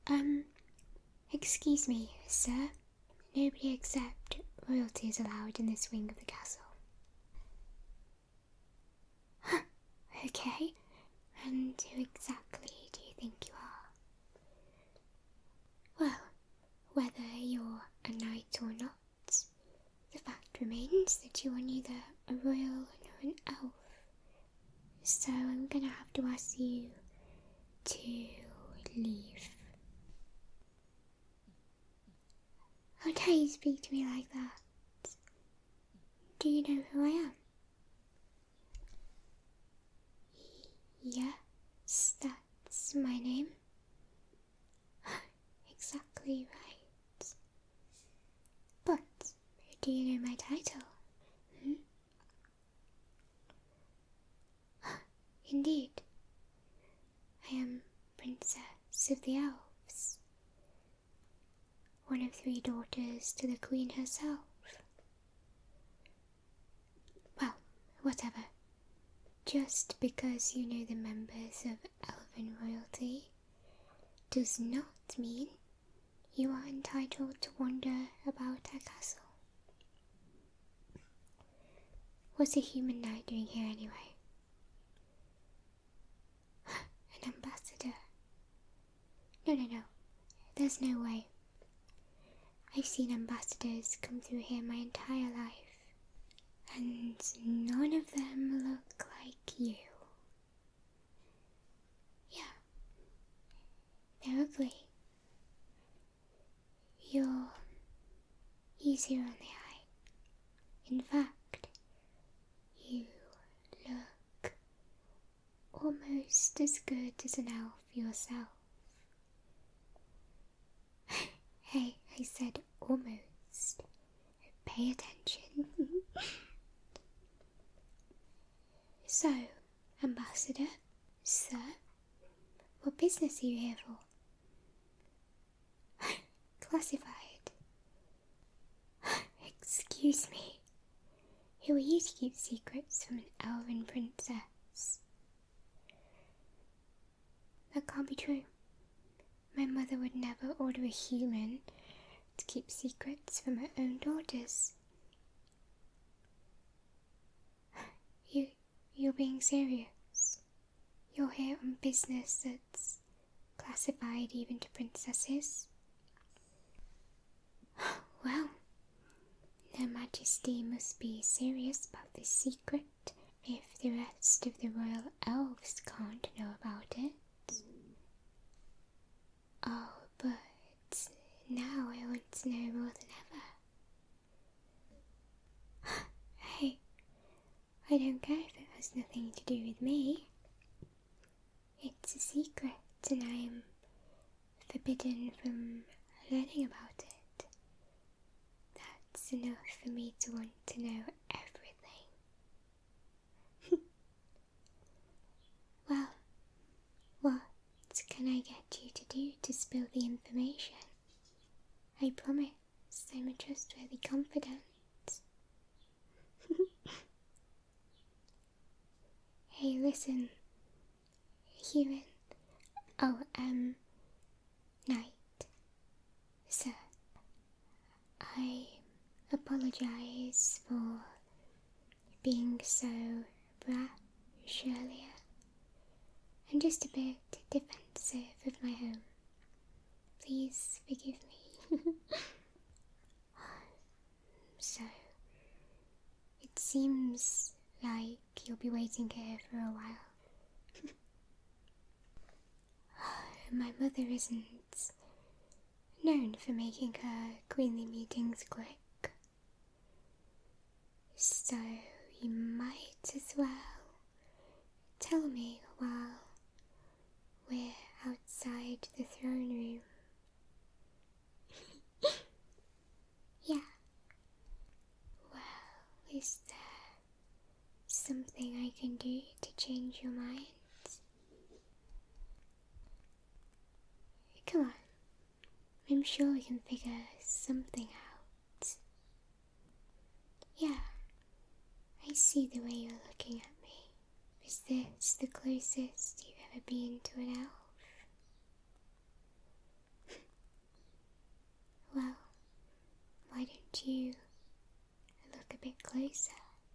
Excuse me, sir. Nobody except royalty is allowed in this wing of the castle. Okay, and who exactly do you think you are? Well, whether you're a knight or not, the fact remains that you are neither a royal nor an elf. So I'm gonna have to ask you to leave. How dare you speak to me like that? Do you know who I am? Yes, that's my name. Exactly right. But do you know my title? Indeed. I am Princess of the Elves. One of 3 daughters to the Queen herself. Well, whatever. Just because you know the members of Elven royalty does not mean you are entitled to wander about our castle. What's a human knight doing here anyway? An ambassador? No. There's no way. I've seen ambassadors come through here my entire life, and none of them look like you. Yeah, they're ugly. You're easier on the eye. In fact, you look almost as good as an elf yourself. Hey, I said almost. Pay attention. So, Ambassador, sir, what business are you here for? Classified. Excuse me. Who are you to keep secrets from an elven princess? That can't be true. My mother would never order a human to keep secrets from her own daughters. You're being serious. You're here on business that's classified even to princesses? Well, Their Majesty must be serious about this secret if the rest of the royal elves can't know about it. Oh, but now I want to know more than ever. Hey, I don't care if it has nothing to do with me. It's a secret and I am forbidden from learning about it. That's enough for me to want to know everything. Well, what can I get you to do to spill the information? I promise I'm a trustworthy confidant. Hey, listen. Human. Oh, Knight. Sir. I apologize for being so brash earlier. I'm just a bit defensive of my home. Please forgive me. So, it seems like you'll be waiting here for a while. My mother isn't known for making her queenly meetings quick, so you might as well tell me while we're outside the throne room. Yeah. Well, is there something I can do to change your mind? Come on. I'm sure we can figure something out. Yeah. I see the way you're looking at me. Is this the closest you've ever been to an elf? you look a bit closer.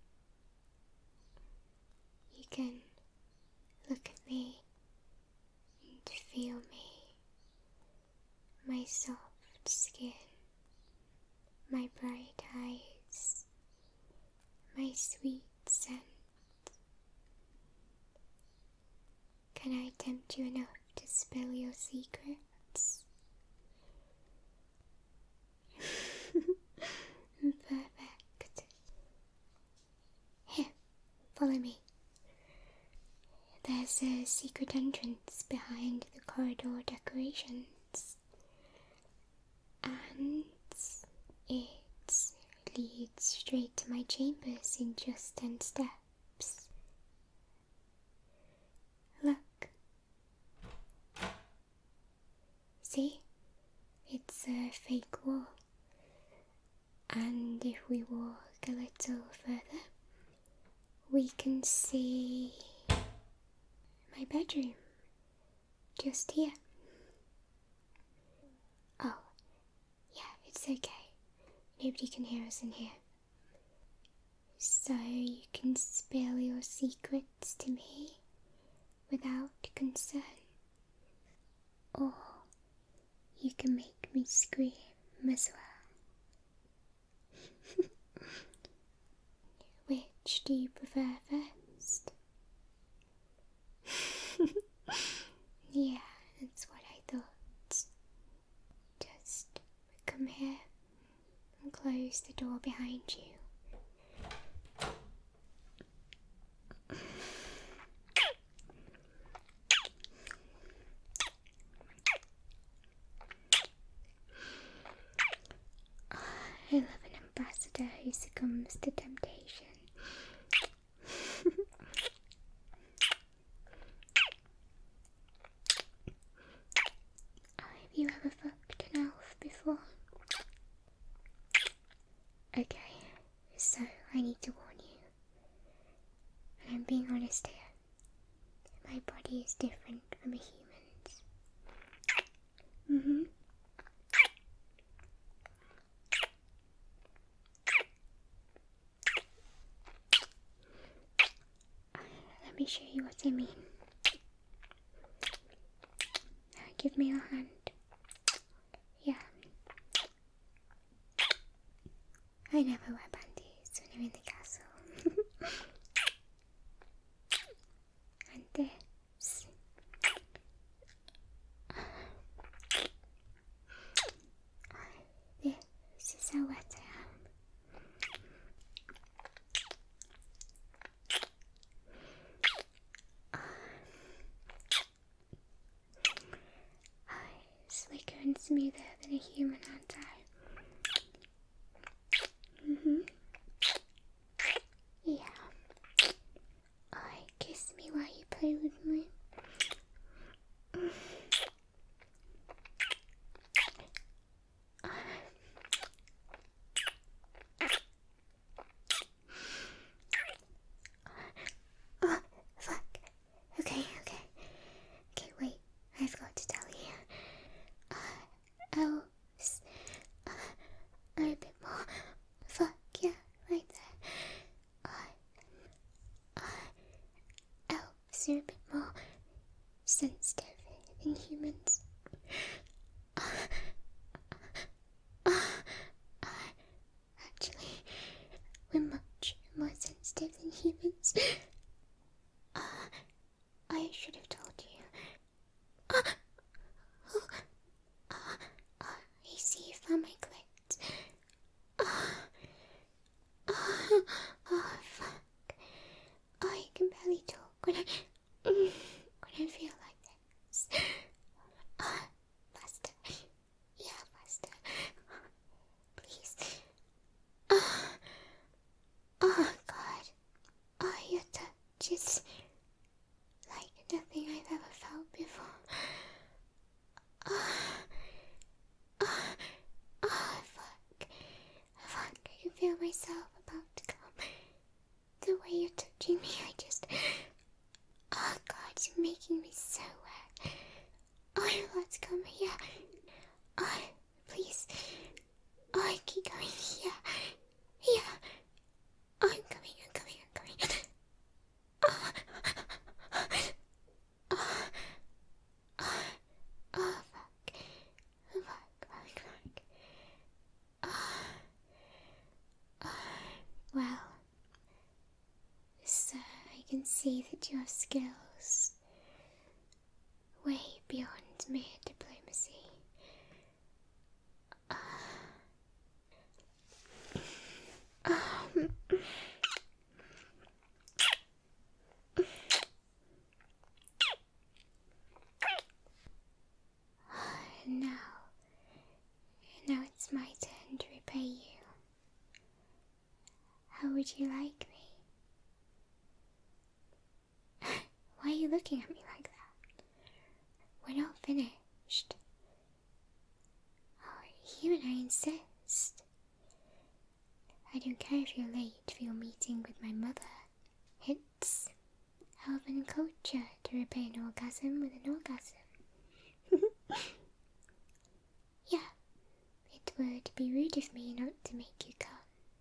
You can look at me and feel me, my soft skin, my bright eyes, my sweet scent. Can I tempt you enough to spill your secrets? Perfect. Here, follow me. There's a secret entrance behind the corridor decorations, and it leads straight to my chambers in just 10 steps. Look. See? It's a fake wall. And if we walk a little further, we can see my bedroom, just here. Oh, yeah, it's okay. Nobody can hear us in here. So you can spill your secrets to me without concern. Or you can make me scream as well. Which do you prefer first? Yeah, that's what I thought. Just come here and close the door behind you. I love an ambassador who succumbs to temptation. Have you ever fucked an elf before? Okay, so I need to warn you. And I'm being honest here. My body is different from a human's. Let me show you what I mean. Give me your hand. Yeah. I never wear panties when I'm in the castle. And this. This is how wet I am. Slicker and smoother than a human, aren't I? Yeah. Kiss me while you play with me. Oh, fuck. Okay, wait. I've got to tell you. Elves are a bit more. Fuck, yeah, right there. Elves are a bit more sensitive than humans. Actually, we're much more sensitive than humans. I should have told you. You see, you found my clit. Oh, fuck. I can barely talk when I feel like this. Faster. Yeah, faster. Please. Oh, God. Oh, your touch is like nothing I've ever felt before. Fuck. I can feel myself about to come. The way you're touching me, oh God, you're making me so wet. Oh, let's come here. Oh, please. I keep going. Yeah. Yeah. I'm coming. Oh, fuck. Well, sir, I can see that your skills way beyond mere diplomacy. Now it's my turn to repay you. How would you like me? Why are you looking at me like that? We're not finished. Oh, you and I insist. I don't care if you're late for your meeting with my mother. It's elven culture to repay an orgasm with an orgasm. Yeah, it would be rude of me not to make you come.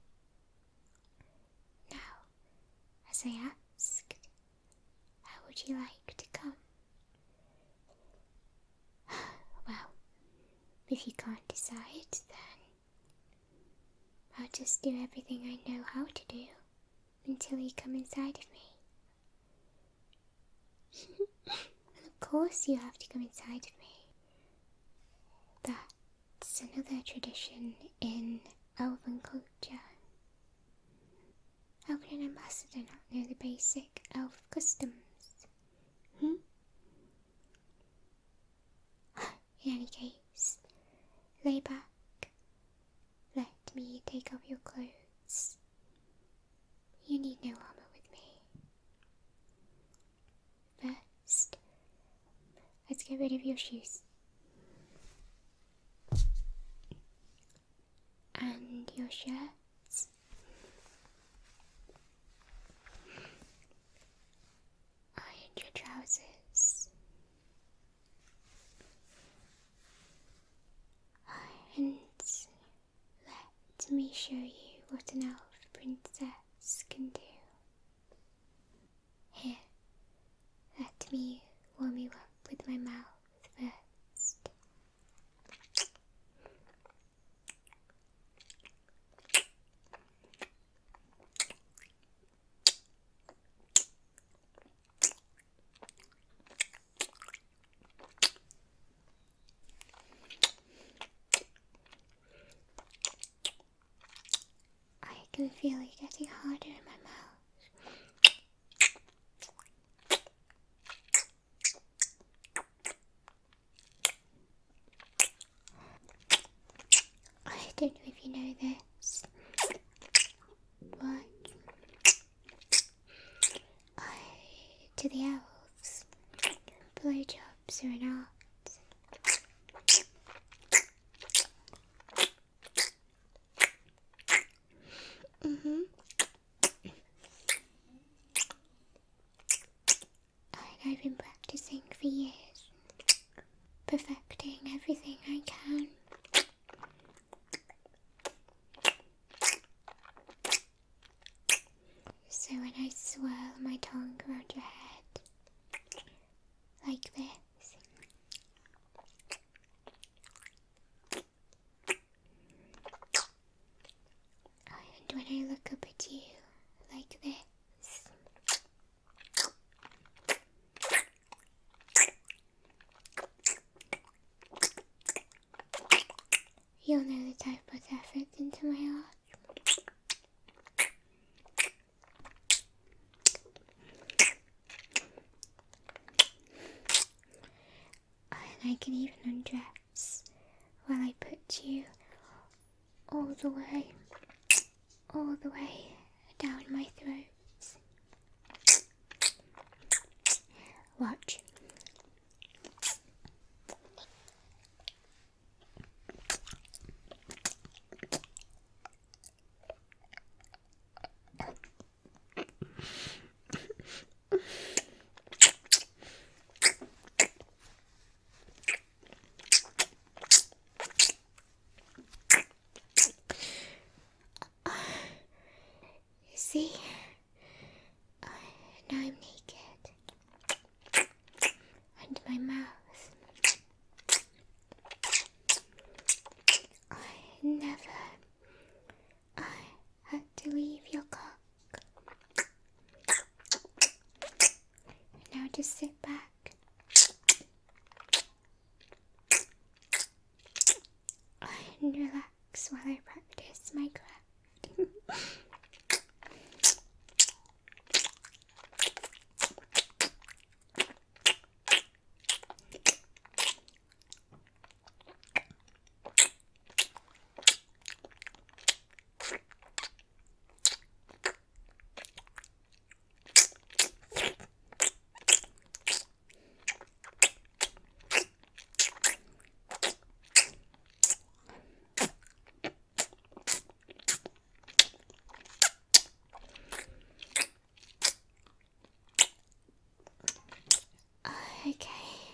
Now, as I asked, how would you like to come? Well, if you can't decide, then I'll just do everything I know how to do until you come inside of me. Of course you have to come inside of me. That's another tradition in elven culture. How can an ambassador not know the basic elf customs? In any case, lay back. Let me take off your clothes. You need no armor with me. First, let's get rid of your shoes. And your shirts. And your trousers. And let me show you what an elf princess can do. Here, let me warm you up with my mouth first. I can feel it getting harder in my mouth. I don't know if you know this, but to the elves, blowjobs are an art. And I've been practicing for years, perfecting everything I can. So when I swirl my tongue around your head, like this, and when I look up at you, like this, you'll know that I've put effort into my art. And I can even undress while I put you all the way down my throat. Watch. my mouth. I had to leave your cock. Now just sit back and relax while I practice my craft. Okay,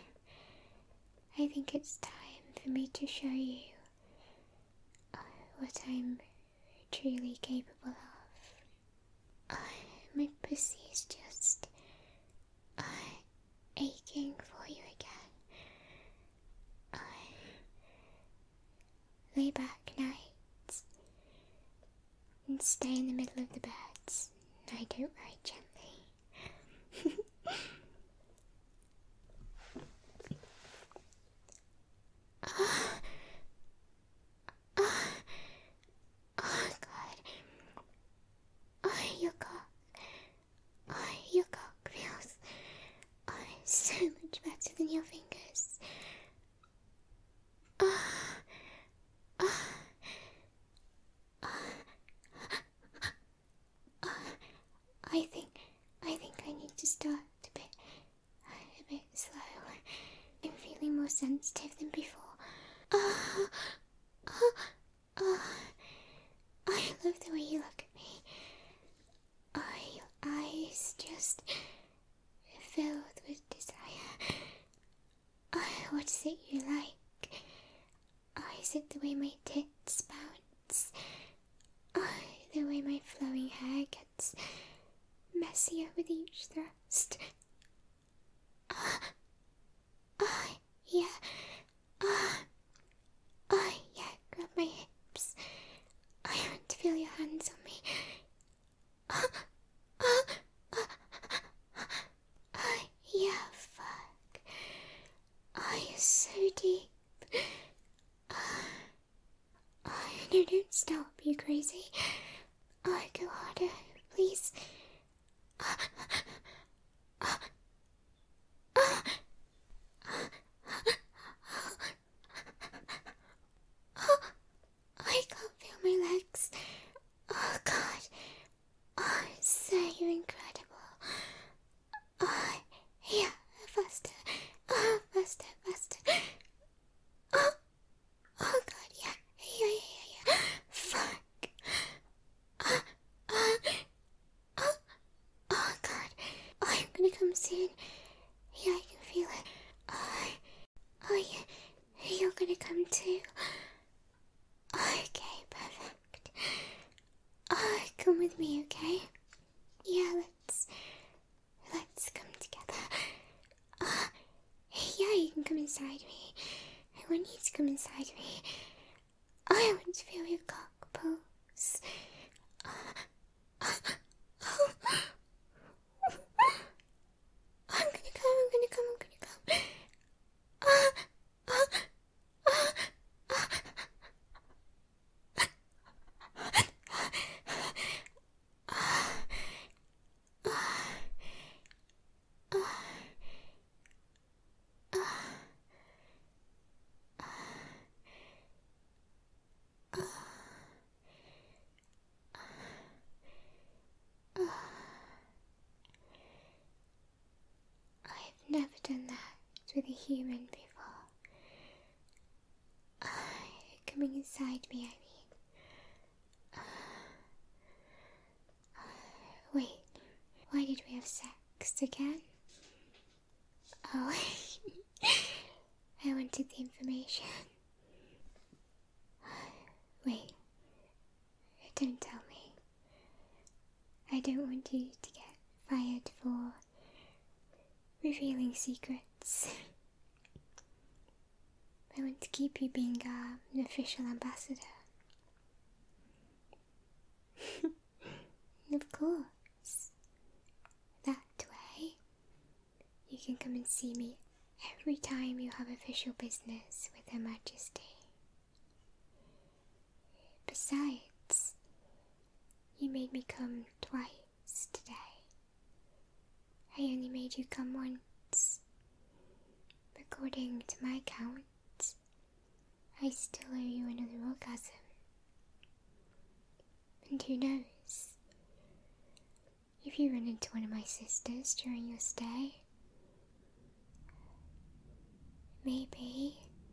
I think it's time for me to show you what I'm truly capable of. My pussy is just aching for you again. Lay back nights and stay in the middle of the beds. I don't ride gently. Oh God. Your cock feels so much better than your fingers. I think I need to start a bit slow. I'm feeling more sensitive than before. I love the way you look at me. Your eyes just filled with desire. What is it you like? Is it the way my tits bounce? The way my flowing hair gets messier with each thrust? Yeah. Yeah, grab my hips. I want to feel your hands on me. Yeah, fuck. You're so deep. No, don't stop, you crazy. Go harder, please. I can't feel my legs. Oh God. So you're incredible. Yeah, faster. Faster. Oh God, yeah. Fuck. Oh God. I'm gonna come soon. Yeah, I can feel it. Yeah, you're gonna come too. Okay, perfect. Come with me, okay? Yeah, let's come together. Yeah, you can come inside me. I want you to come inside me. I want to feel your cock pulse. I'm gonna come. I've never done that with a human before. Coming inside me, I mean. Wait, why did we have sex again? Oh, I wanted the information. Wait, don't tell me. I don't want you to get fired for revealing secrets. I want to keep you being an official ambassador. Of course. That way, you can come and see me every time you have official business with Her Majesty. Besides, you made me come twice today. I only made you come once. According to my count, I still owe you another orgasm. And who knows? If you run into one of my sisters during your stay, maybe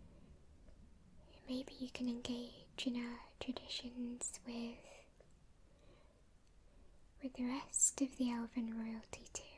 you can engage in our traditions with the rest of the elven royalty too.